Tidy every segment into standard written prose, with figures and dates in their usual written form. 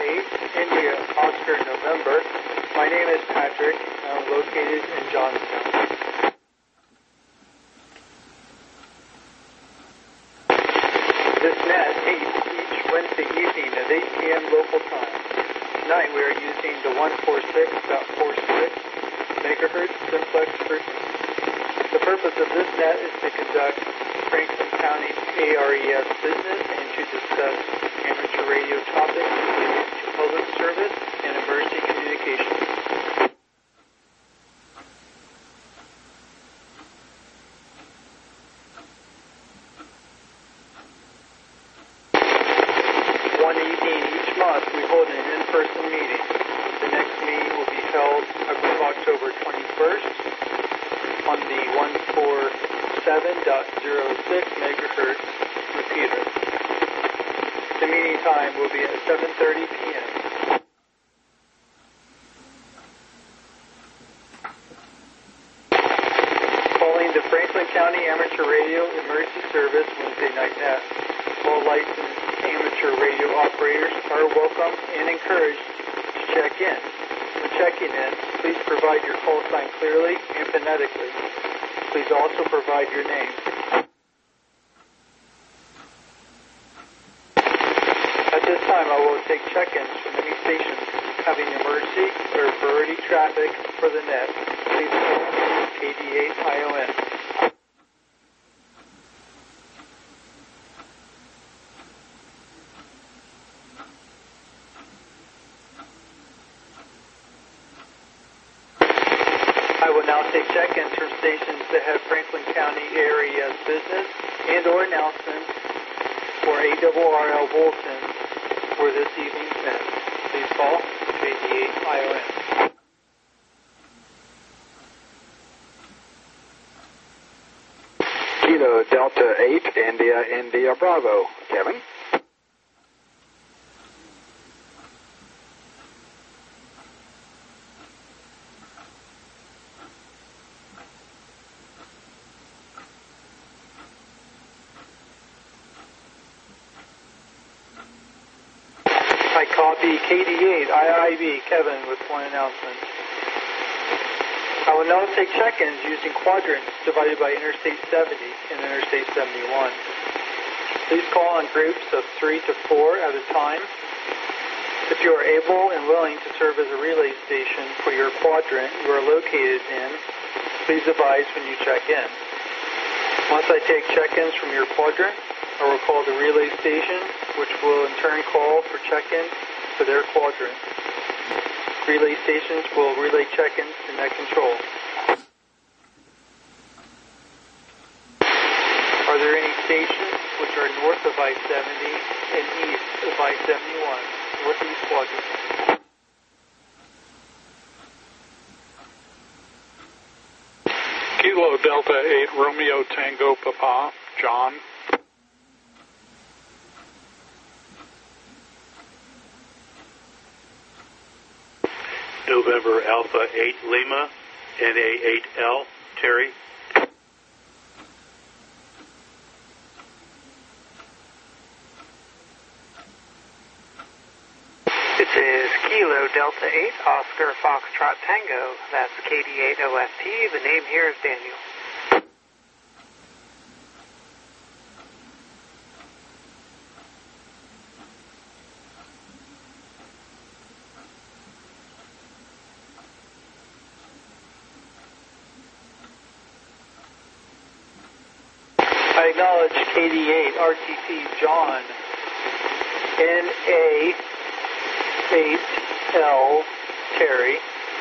8, India, Oscar, November. My name is Patrick. I'm located in Johnstown. This net meets each Wednesday evening at 8 p.m. local time. Tonight we are using the 146.46 megahertz simplex frequency. The purpose of this net is to conduct Franklin County ARES business and to discuss amateur radio topics related to public service and emergency communications. One evening each month we hold an in-person meeting. The next meeting will be held October 21st on the 147.06 megahertz repeater. The meeting time will be at 7:30 p.m. Calling the Franklin County Amateur Radio Emergency Service Wednesday night net. All licensed amateur radio operators are welcome and encouraged to check in. When checking in, please provide your call sign clearly and phonetically. Please also provide your name. At this time, I will take check-ins from any stations having emergency or priority traffic for the net. Please call KD8ION. I will now take check-ins from stations that have Franklin County ARES business and or announcements or ARRL bulletins for this evening's net. Please call KD8ION. Kilo Delta 8, India Bravo. Kevin? I copy KD8 IIB Kevin with one announcement. I will now take check-ins using quadrants divided by Interstate 70 and Interstate 71. Please call in groups of 3 to 4 at a time. If you are able and willing to serve as a relay station for your quadrant you are located in, please advise when you check in. Once I take check-ins from your quadrant, I will call the relay station, which will in turn call for check-ins for their quadrant. Relay stations will relay check-ins to net control. Are there any stations which are north of I-70 and east of I-71, northeast quadrant? Kilo Delta 8 Romeo Tango Papa, John. November Alpha 8 Lima, NA8L, Terry. This is Kilo Delta 8 Oscar Foxtrot Tango. That's KD8OFT. The name here is Daniel. I acknowledge KD8 RTC John, NA8L Terry,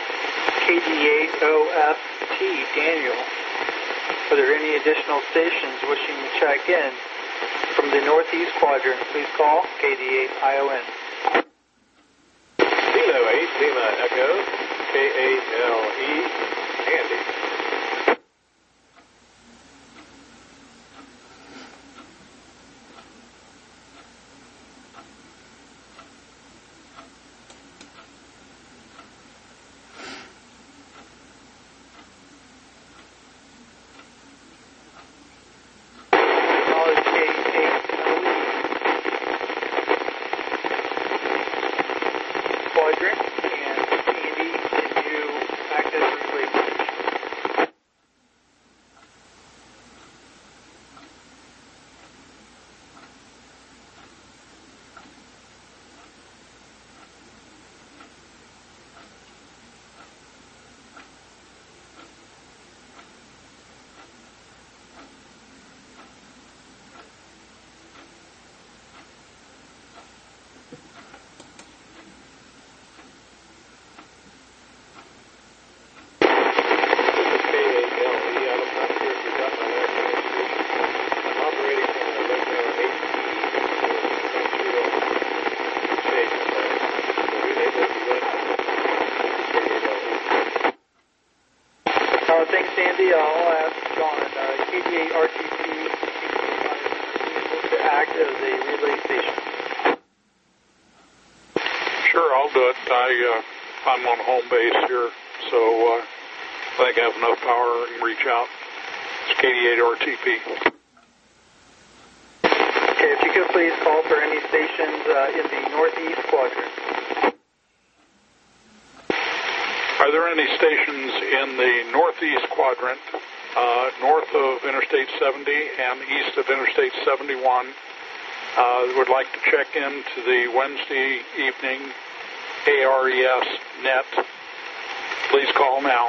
KD8OFT Daniel. Are there any additional stations wishing to check in from the northeast quadrant? Please call KD8ION. Kilo 8 Lima Echo, KALE, Andy. I'll ask John, KD8 RTP to act as a relay station. Sure, I'll do it. I'm on home base here, so I think I have enough power and reach out. It's KD8 RTP. Okay, if you could please call for any stations in the northeast quadrant. Are there any stations in the northeast quadrant, north of Interstate 70 and east of Interstate 71, would like to check into the Wednesday evening ARES net? Please call now.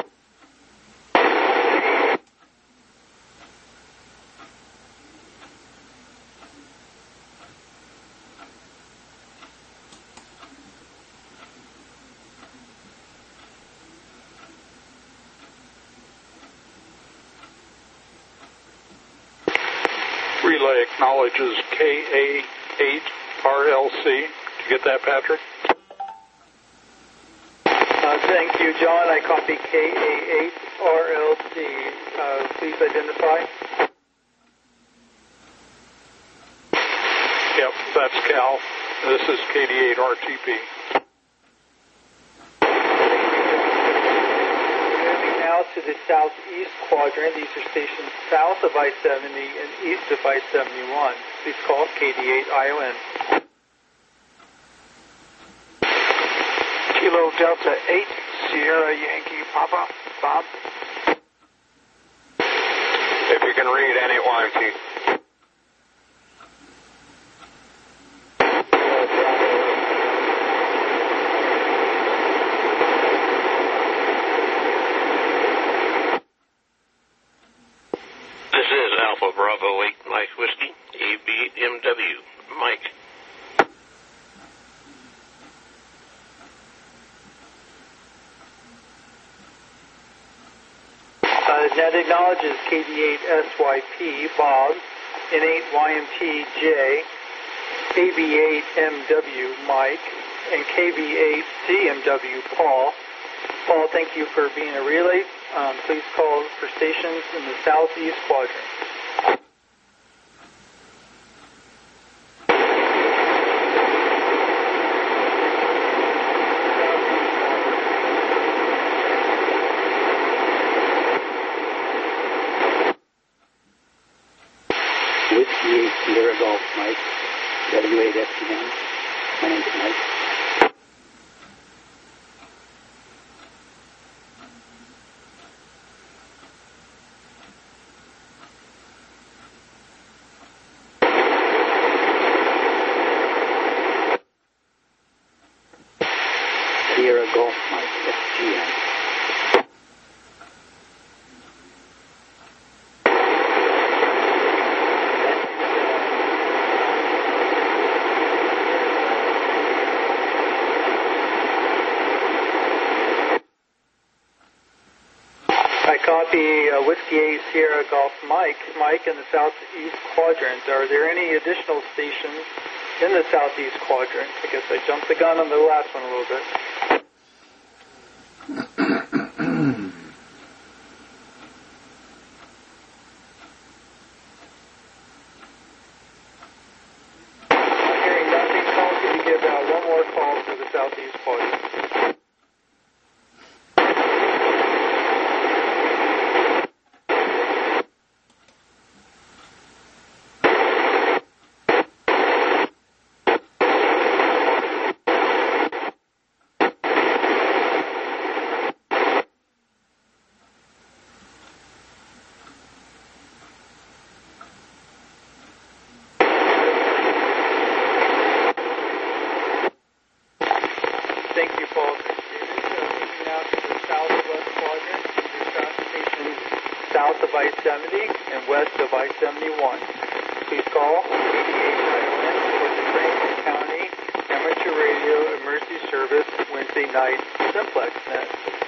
Relay acknowledges KA8RLC. Did you get that, Patrick? Thank you, John. I copy KA8RLC. Please identify. Yep, that's Cal. This is KD8RTP. Now to the southeast quadrant. These are stations south of I-70 and east of I-71. Please call KD8ION. Kilo Delta 8, Sierra Yankee Papa, Bob. If you can read any YMT. This is Alpha Bravo 8 Mike Whiskey, AB8MW, Mike. Net acknowledges KD8SYP, Bob, N8YMTJ, KB8MW, Mike, and KB8CMW, Paul. Paul, thank you for being a relay. Please call for stations in the southeast quadrant. Whiskey 8 Sierra Golf, Mike. W8FTN. My name's Mike. Sierra Golf, Mike. FGN. I copy Whiskey 8 Sierra Golf, Mike. Mike in the southeast quadrant. Are there any additional stations in the southeast quadrant? I guess I jumped the gun on the last one a little bit. I'm hearing nothing. Call to give out one more call to the southeast quadrant. Thank you, Paul. Moving now to the southwest quadrant. These are stations south of I-70 and west of I-71. Please call 88ION for the Franklin County Amateur Radio Emergency Service Wednesday night simplex net.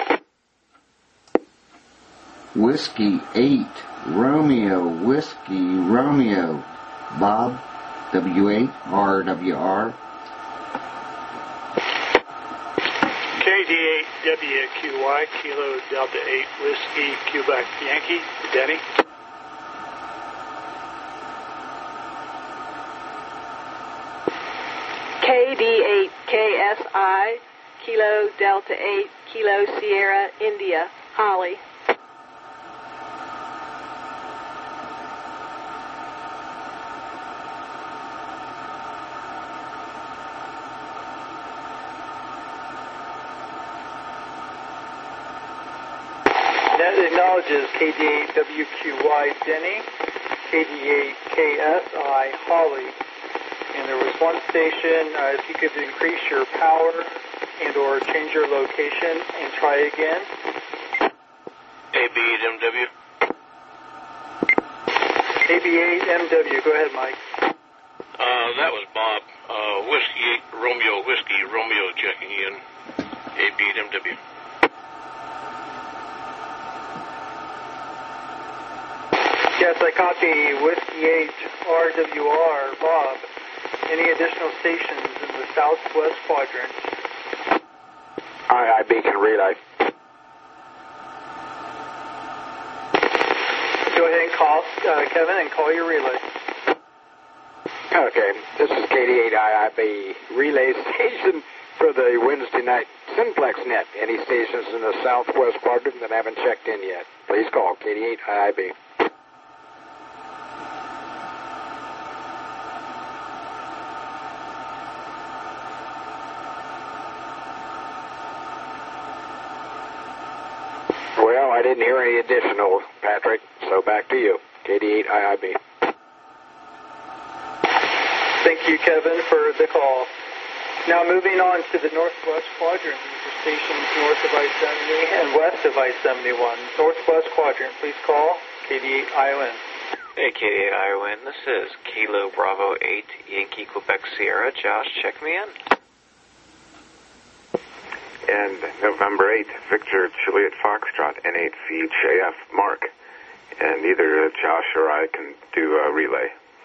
Whiskey 8 Romeo Whiskey Romeo Bob W8RWR. KD8 WQY, Kilo Delta 8 Whiskey, Quebec Yankee, Denny. KD8KSI, Kilo Delta 8, Kilo Sierra, India, Holly. Net acknowledges KD8WQY Denny, KD8KSI Holly. And there was one station, if you could increase your power and or change your location and try again. AB8MW. AB8MW, go ahead, Mike. That was Bob. Whiskey 8 Romeo, Whiskey Romeo checking in. AB8MW. Yes, I copy Whiskey 8 RWR, Bob. Any additional stations in the southwest quadrant? IIB can relay. Go ahead and call, Kevin, and call your relay. Okay, this is KD8 IIB relay station for the Wednesday night Simplex Net. Any stations in the southwest quadrant that haven't checked in yet, please call KD8 IIB. Well, I didn't hear any additional, Patrick, so back to you. KD8 IIB. Thank you, Kevin, for the call. Now moving on to the northwest quadrant. These are stations north of I-70 and west of I-71. Northwest quadrant, please call KD8 ION. Hey, KD8 ION, this is Kilo Bravo 8 Yankee Quebec Sierra. Josh, check me in. And November 8th, Victor Juliet Foxtrot, N8VJF, Mark. And either Josh or I can do a relay.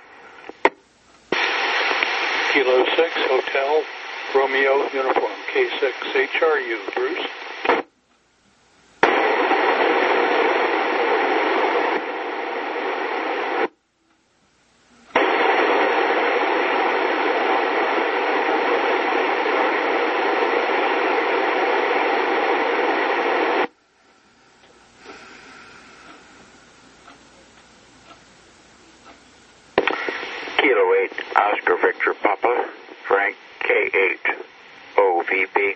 Kilo 6, Hotel, Romeo, Uniform, K6, HRU, Bruce. Kilo 8, Oscar Victor Papa, Frank K8, OVP.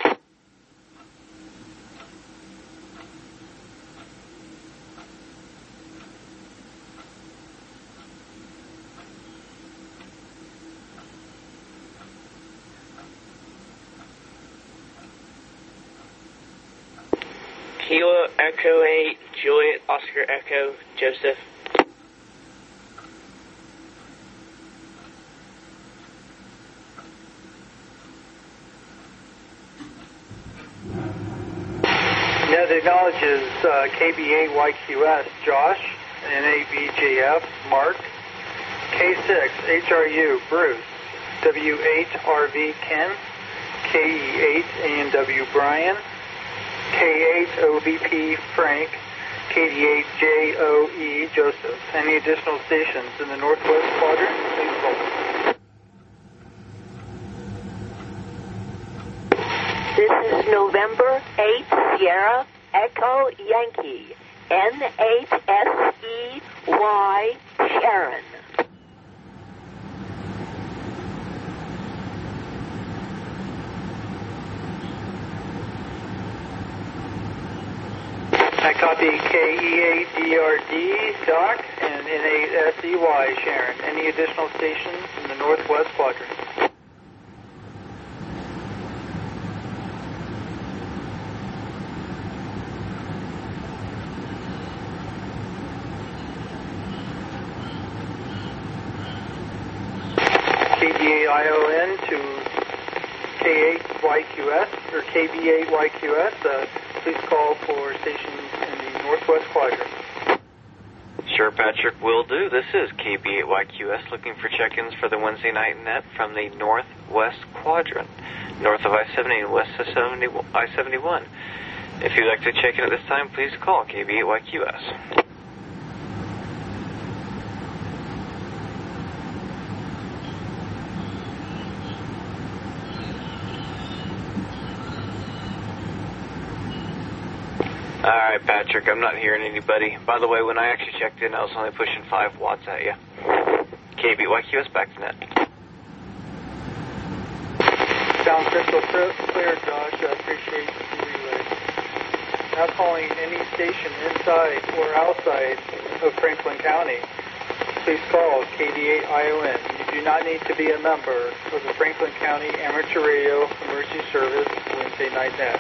Kilo Echo 8, Juliet Oscar Echo, Joseph. Net acknowledges KB8YQS, Josh, NABJF, Mark, K6, HRU, Bruce, W8RV, Ken, KE8, ANW, Brian, K8, OVP, Frank, KD8, JOE, Joseph. Any additional stations in the northwest quadrant, please call. This is November 8 Sierra Echo Yankee, N8SEY Sharon. I copy KE8DRD, Doc, and N8SEY, Sharon. Any additional stations in the northwest quadrant? KD8ION to K8YQS, or KB8YQS, please call for stations in the northwest quadrant. Sure, Patrick, will do. This is KB8YQS looking for check-ins for the Wednesday night net from the north West Quadrant, north of I-70 and west of I-71. If you'd like to check in at this time, please call KB8YQS. Alright, Patrick, I'm not hearing anybody. By the way, when I actually checked in, I was only pushing 5 watts at you. KB8YQS, back to net. Sound crystal clear, Josh. I appreciate the relay. Now calling any station inside or outside of Franklin County, please call KD8ION. You do not need to be a member of the Franklin County Amateur Radio Emergency Service Wednesday Night Net.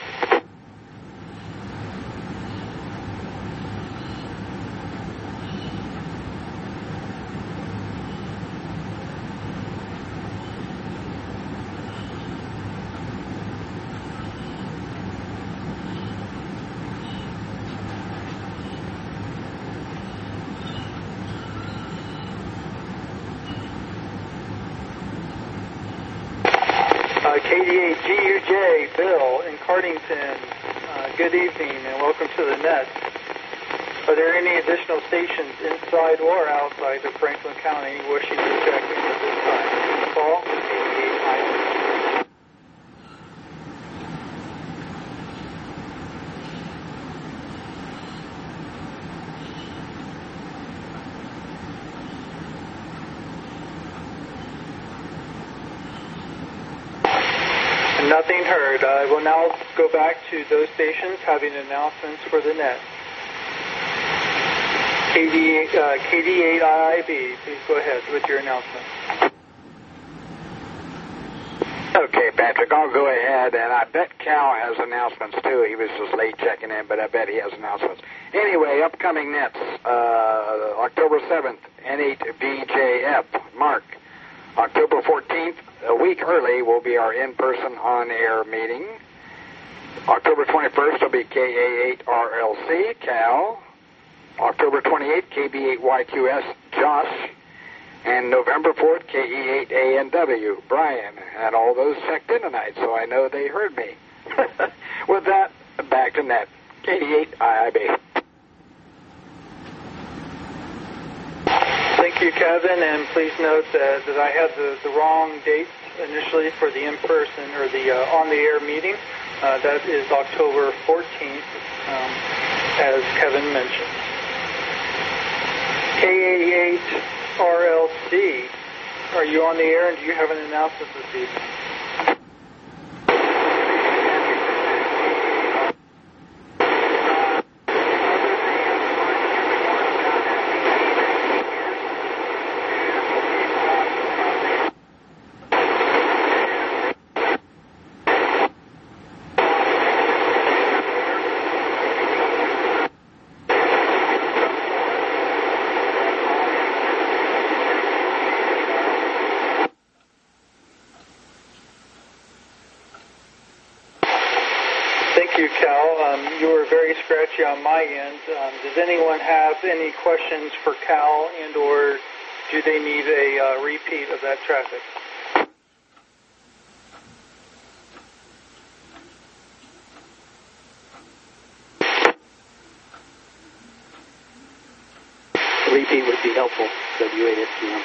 KD8GUJ, Bill in Cardington, good evening and welcome to the net. Are there any additional stations inside or outside of Franklin County wishing to check in at this time? Call KD8ION. Nothing heard. I will now go back to those stations having announcements for the net. KD8IIB, please go ahead with your announcement. Okay, Patrick, I'll go ahead, and I bet Cal has announcements too. He was just late checking in, but I bet he has announcements. Anyway, upcoming nets, October 7th, N8VJF, Mark. October 14th, a week early, will be our in-person on-air meeting. October 21st will be KA8RLC, Cal. October 28th, KB8YQS, Josh. And November 4th, KE8ANW, Brian. And all those checked in tonight, so I know they heard me. With that, back to net. KD8IIB. Thank you, Kevin, and please note that I had the wrong date initially for the in-person or the on-the-air meeting. That is October 14th, as Kevin mentioned. KA8RLC, are you on the air and do you have an announcement this evening? Thank you, Cal. You were very scratchy on my end. Does anyone have any questions for Cal, and or do they need a repeat of that traffic? Repeat would be helpful, W8STM.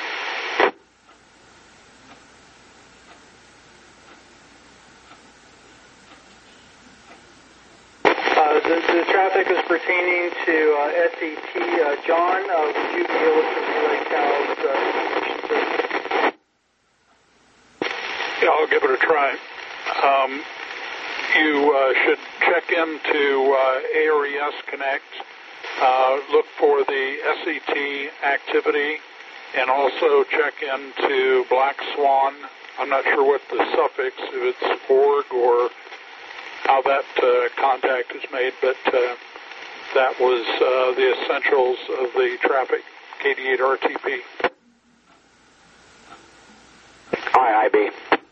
The traffic is pertaining to SET. John, would you be able to relay Cal's information, please? Yeah, I'll give it a try. You should check into ARES Connect, look for the SET activity, and also check into Black Swan. I'm not sure what the suffix, if it's org or how that contact is made, but that was the essentials of the traffic, KD8RTP. IIB.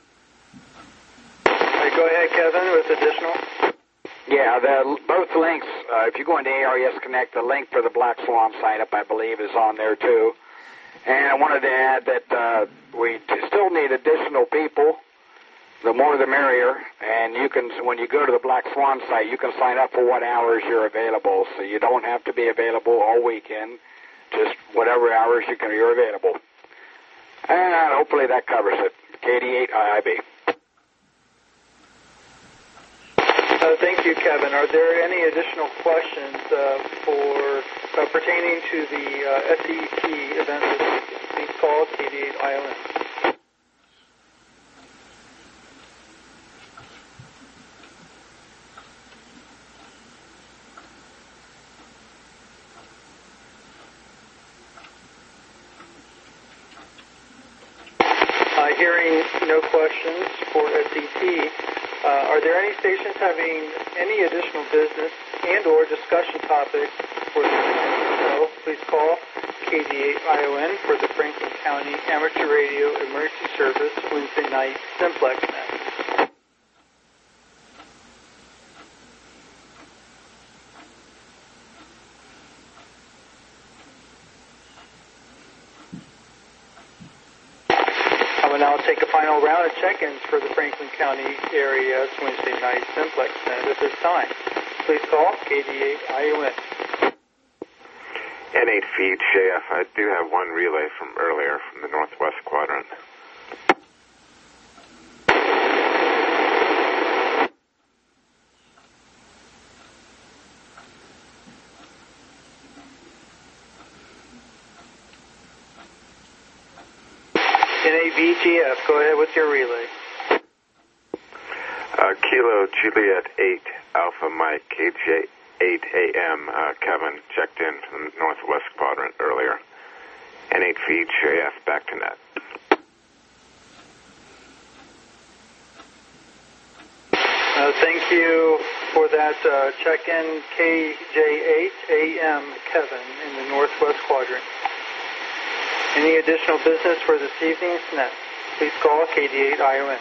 Go ahead, Kevin, with additional. Yeah, both links, if you go into ARES Connect, the link for the Black Swan sign-up, I believe, is on there too. And I wanted to add that we still need additional people. The more the merrier. And you can, when you go to the Black Swan site, you can sign up for what hours you're available. So you don't have to be available all weekend. Just whatever hours you're available. And hopefully that covers it. KD8IIB. Thank you, Kevin. Are there any additional questions pertaining to the SET event this week? Please call KD8ION. Hearing no questions for SET, are there any stations having any additional business and or discussion topics for the show? Please call KD8ION for the Franklin County Amateur Radio Emergency Service Wednesday night Simplex Net. I will now take a final round of check-ins for the Franklin County area's Wednesday night Simplex Net at this time. Please call KD8ION. N8 feed, JF. I do have one relay from earlier from the Northwest Quadrant. NAVGF, go ahead with your relay. Kilo Juliet 8 Alpha Mike KJ 8 AM. Kevin checked in from the Northwest Quadrant earlier. N8 feed, JF, back to net. Thank you for that check-in, KJ8 AM Kevin in the Northwest Quadrant. Any additional business for this evening's net? Please call KD8ION.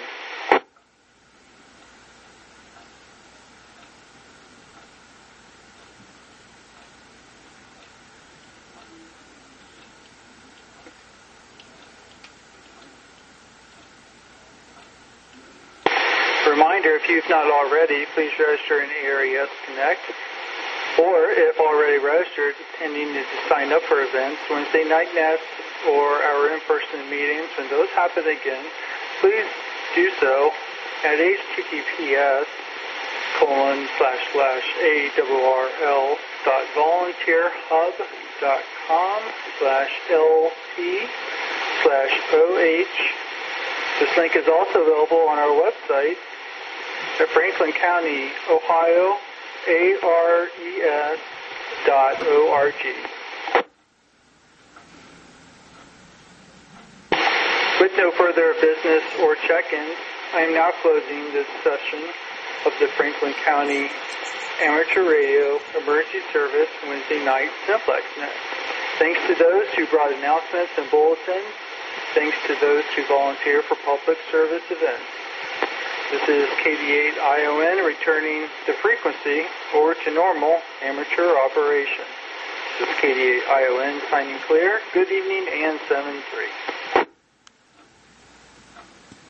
Reminder, if you've not already, please register in ARES Connect. Or, if already registered, intending to sign up for events, Wednesday night nets, or our in-person meetings, when those happen again, please do so at https://awrl.volunteerhub.com/LP/OH. This link is also available on our website at Franklin County, Ohio, ARES.org. With no further business or check-ins, I am now closing this session of the Franklin County Amateur Radio Emergency Service Wednesday night Simplex Net. Thanks to those who brought announcements and bulletins. Thanks to those who volunteer for public service events. This is KD8ION returning to frequency or to normal amateur operation. This is KD8ION signing clear. Good evening and 7-3.